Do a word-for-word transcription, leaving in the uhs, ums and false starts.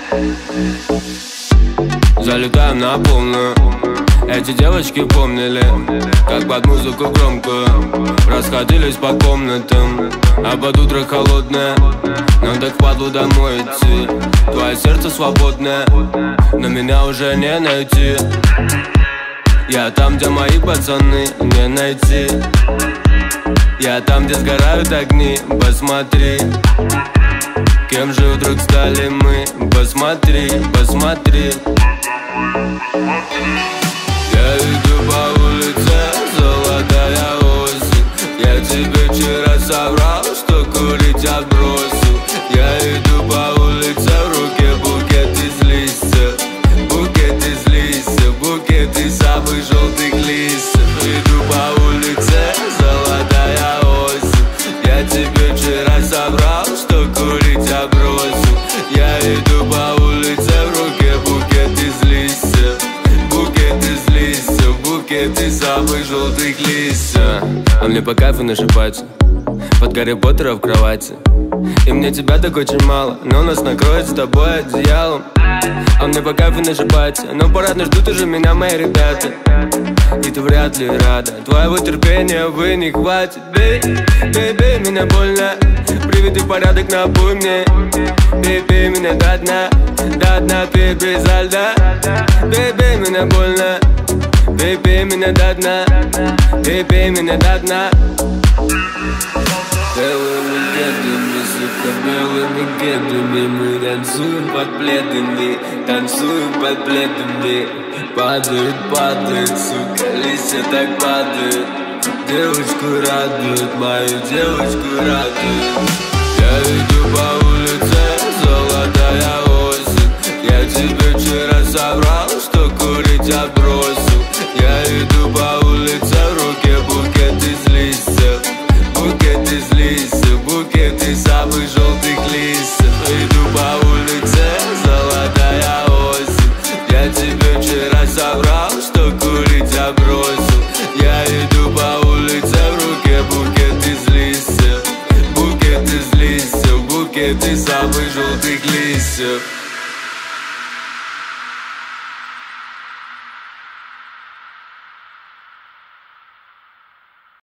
Залетаем на полную. Эти девочки помнили, как под музыку громкую расходились по комнатам, а под утро холодное. Нам так впадлу домой идти. Твое сердце свободное, но меня уже не найти. Я там, где мои пацаны, не найти. Я там, где сгорают огни, посмотри. Кем же вдруг стали мы? Посмотри, посмотри. Я иду по улице, золотая осень. Я тебе вчера соврал, что курить я бросил. Я иду по улице, в руке букет из листьев. Букет из листьев, букет из самых желтых листьев. Иду по улице, золотая осень. Я тебе вчера соврал, что курить я бросил. Я иду по улице, в руке букет из листьев. Букет из листьев, букет из самых желтых листьев. А мне по кайфу нашипаться под Гарри Поттера в кровати. И мне тебя так очень мало, но нас накроет с тобой одеялом. А мне по кайфу нашипаться, но парадно ждут уже меня мои ребята. И ты вряд ли рада, твоего терпения, увы, не хватит. Бей, бей, бей меня больно, приведи порядок, напой мне. Бей, бей меня до дна, до дна, пей безо льда. Бей, бей меня больно, бей, бей меня до дна. Бей, бей меня до дна. Белыми кедами, сука, белыми кедами. Мы танцуем под пледами, танцуем под пледами. Падают, падают, сука, листья так падают. Девочку радует, мою девочку радует. Я иду по улице, золотая осень. Я тебе вчера соврал, что курить я бросил. Я иду по улице, в руке букет из листьев. Букет из листьев, букет из самых желтых листьев. Иду по улице, золотая осень. Я тебе вчера соврал, что курить я бросил. Я иду по улице, в руке букет из листьев. Букет из листьев, букет из самых желтых листьев.